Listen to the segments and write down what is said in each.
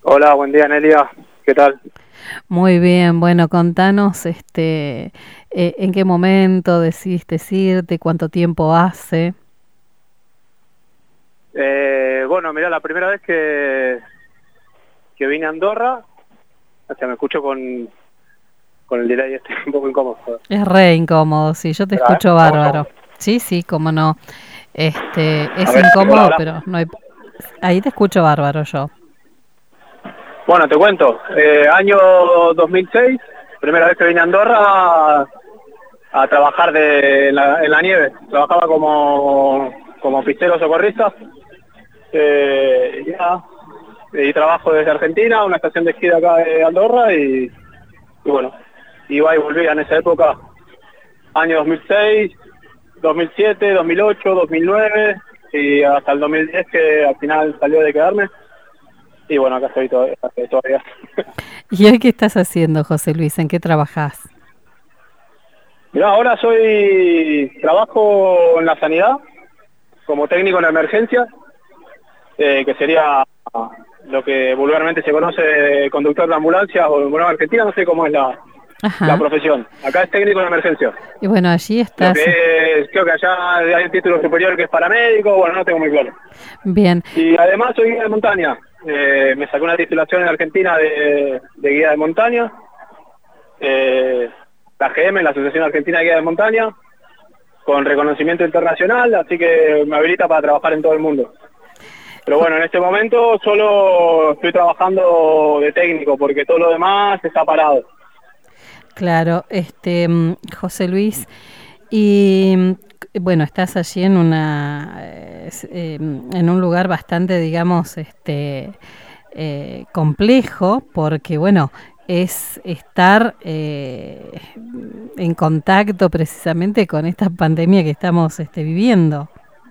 Hola, buen día, Nelia. ¿Qué tal? Muy bien, bueno, contanos, ¿en qué momento decidiste irte? ¿Cuánto tiempo hace? Bueno, mira, la primera vez que vine a Andorra, o sea, me escucho con el delay este un poco incómodo. Es re incómodo, sí, yo te Espera, escucho dame un bárbaro. segundo. Sí, sí, cómo no. A Es ver, hola, incómodo, hola. pero no hay... Ahí te escucho bárbaro yo. Bueno, te cuento. Año 2006, primera vez que vine a Andorra a trabajar en la nieve. Trabajaba como pistero socorrista. Ya, y trabajo desde Argentina, una estación de esquí de acá de Andorra y bueno, iba y volvía en esa época, año 2006, 2007, 2008, 2009 y hasta el 2010 que al final salió de quedarme y bueno, acá estoy todavía. ¿Y hoy qué estás haciendo, José Luis? ¿En qué trabajás? Mirá, ahora trabajo en la sanidad como técnico en emergencia, que sería lo que vulgarmente se conoce conductor de ambulancia o en Argentina, no sé cómo es la Ajá. profesión. Acá es técnico en emergencia. Y bueno, allí Lo estás. que es, creo que allá hay un título superior que es paramédico, bueno, no tengo muy claro. Bien. Y además soy guía de montaña. Me saqué una titulación en Argentina de guía de montaña. Eh, la AGM, la Asociación Argentina de Guía de Montaña, con reconocimiento internacional, así que me habilita para trabajar en todo el mundo. Pero Jo- bueno, en este momento solo estoy trabajando de técnico, porque todo lo demás está parado. Claro, José Luis, y bueno, estás allí en en un lugar bastante, digamos, complejo, porque bueno, es estar en contacto precisamente con esta pandemia que estamos viviendo.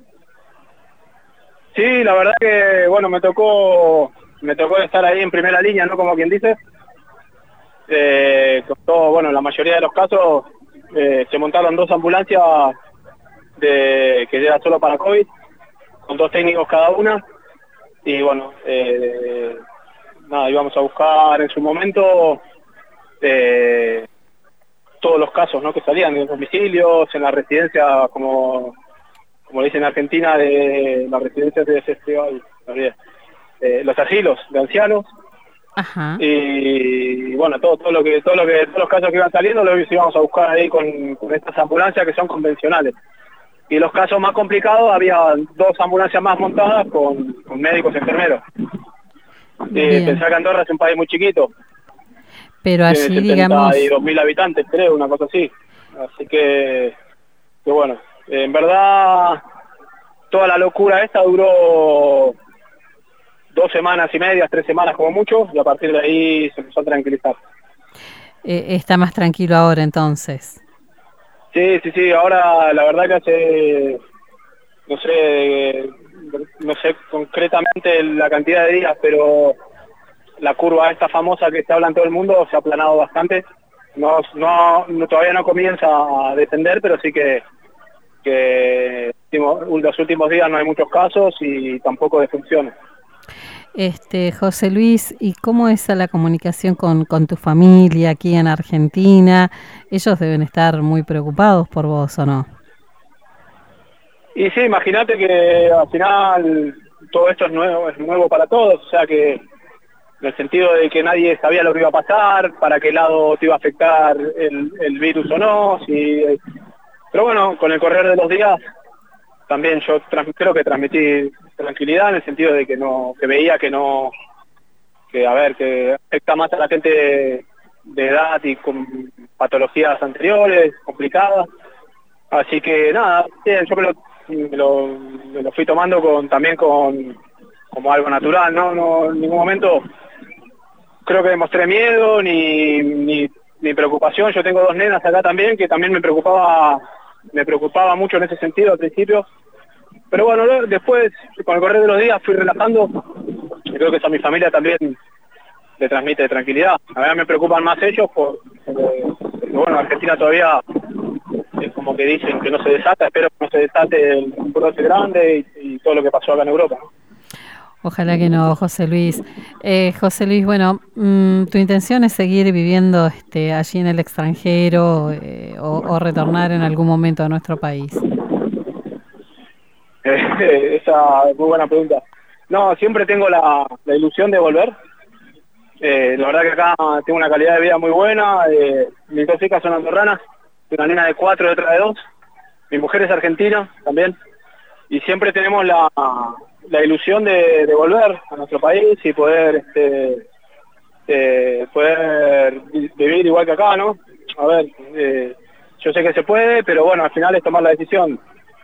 Sí, la verdad que, bueno, me tocó estar ahí en primera línea, ¿no? Como quien dice. Con todo, bueno, la mayoría de los casos se montaron dos ambulancias que era solo para COVID, con dos técnicos cada una. Y bueno, nada, íbamos a buscar en su momento eh, todos los casos, ¿no? Que salían en los domicilios, en la residencia, como le dicen en Argentina, de las residencias de desesperado, los asilos de ancianos. Ajá. Y bueno, todos los casos que iban saliendo los íbamos a buscar ahí con estas ambulancias que son convencionales. Y los casos más complicados había dos ambulancias más montadas con médicos y enfermeros. Bien, Pensá que Andorra es un país muy chiquito, pero tiene allí, digamos, 72.000 habitantes, creo, una cosa así. Así que bueno, en verdad toda la locura esta duró 2 semanas y media, 3 semanas como mucho, y a partir de ahí se empezó a tranquilizar. está más tranquilo ahora entonces. Sí, sí, sí, ahora la verdad que hace, no sé, no sé concretamente la cantidad de días, pero la curva esta famosa que se habla en todo el mundo se ha aplanado bastante. Todavía no comienza a descender, pero sí que los últimos días no hay muchos casos y tampoco defunciones. José Luis, ¿y cómo es la comunicación con tu familia aquí en Argentina? Ellos deben estar muy preocupados por vos, ¿o no? Y sí, imagínate que al final todo esto es nuevo para todos, o sea que en el sentido de que nadie sabía lo que iba a pasar, para qué lado te iba a afectar el virus o no, pero bueno, con el correr de los días también yo creo que transmití tranquilidad en el sentido de que no, que veía que no, que a ver, que afecta más a la gente de edad y con patologías anteriores, complicadas. Así que nada, bien, yo me lo fui tomando también como algo natural, ¿no? No, en ningún momento creo que demostré miedo ni preocupación. Yo tengo dos nenas acá también que también me preocupaba mucho en ese sentido al principio. Pero bueno, después, con el correr de los días, fui relajando. Y creo que eso a mi familia también le transmite tranquilidad. A mí me preocupan más ellos porque bueno, Argentina todavía es como que dicen que no se desata, espero que no se desate el brote grande y todo lo que pasó acá en Europa, ¿no? Ojalá que no, José Luis. José Luis, bueno, ¿tu intención es seguir viviendo allí en el extranjero o retornar en algún momento a nuestro país? Esa es muy buena pregunta. No, siempre tengo la ilusión de volver. La verdad que acá tengo una calidad de vida muy buena. Mis dos hijas son andorranas, una nena de 4 y otra de 2. Mi mujer es argentina también. Y siempre tenemos la ilusión de volver a nuestro país y poder poder vivir igual que acá, ¿no? A ver, yo sé que se puede, pero bueno, al final es tomar la decisión.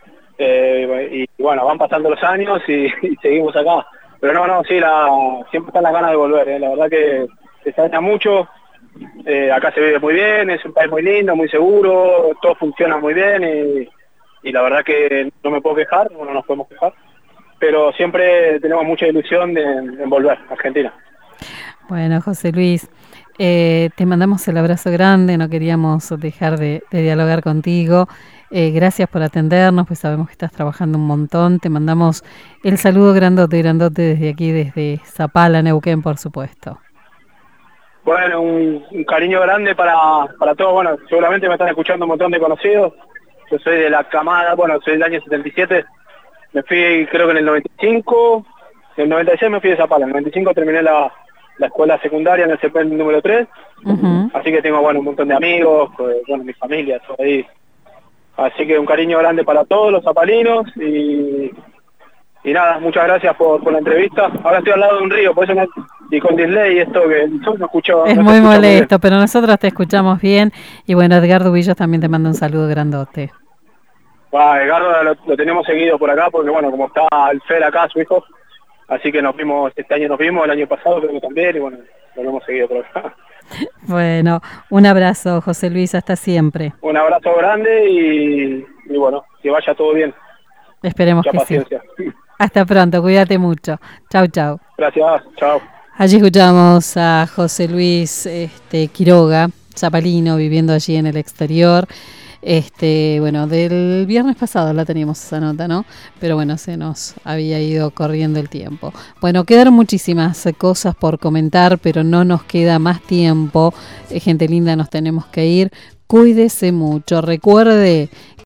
Y bueno, van pasando los años y seguimos acá. Pero no, sí, siempre están las ganas de volver, la verdad que se extraña mucho. Acá se vive muy bien, es un país muy lindo, muy seguro, todo funciona muy bien y la verdad que no me puedo quejar, no nos podemos quejar, pero siempre tenemos mucha ilusión en volver a Argentina. Bueno, José Luis, te mandamos el abrazo grande, no queríamos dejar de dialogar contigo. Gracias por atendernos, pues sabemos que estás trabajando un montón. Te mandamos el saludo grandote desde aquí, desde Zapala, Neuquén, por supuesto. Bueno, un cariño grande para todos. Bueno, seguramente me están escuchando un montón de conocidos. Yo soy de la camada, bueno, soy del año 77. Me fui creo que en el 95, en el 96 me fui de Zapala, en el 95 terminé la escuela secundaria en el CEPEN número 3. Uh-huh. Así que tengo, bueno, un montón de amigos, bueno, mi familia, todo ahí. Así que un cariño grande para todos los zapalinos y nada, muchas gracias por la entrevista. Ahora estoy al lado de un río, por eso y con delay esto que yo no escucho. Es muy molesto, pero nosotros te escuchamos bien. Y bueno, Edgardo Villos también te manda un saludo grandote. Edgardo lo tenemos seguido por acá, porque bueno, como está el Fer acá, su hijo, así que este año nos vimos, el año pasado creo que también, y bueno, lo hemos seguido por acá. Bueno, un abrazo, José Luis, hasta siempre. Un abrazo grande y bueno, que vaya todo bien. Esperemos que paciencia. Sí. Hasta pronto, cuídate mucho. Chau, chau. Gracias, chao. Allí escuchamos a José Luis Quiroga, zapalino, viviendo allí en el exterior. Bueno, del viernes pasado la teníamos esa nota, ¿no? Pero bueno, se nos había ido corriendo el tiempo. Bueno, quedaron muchísimas cosas por comentar, pero no nos queda más tiempo. Gente linda, nos tenemos que ir. Cuídese mucho. Recuerde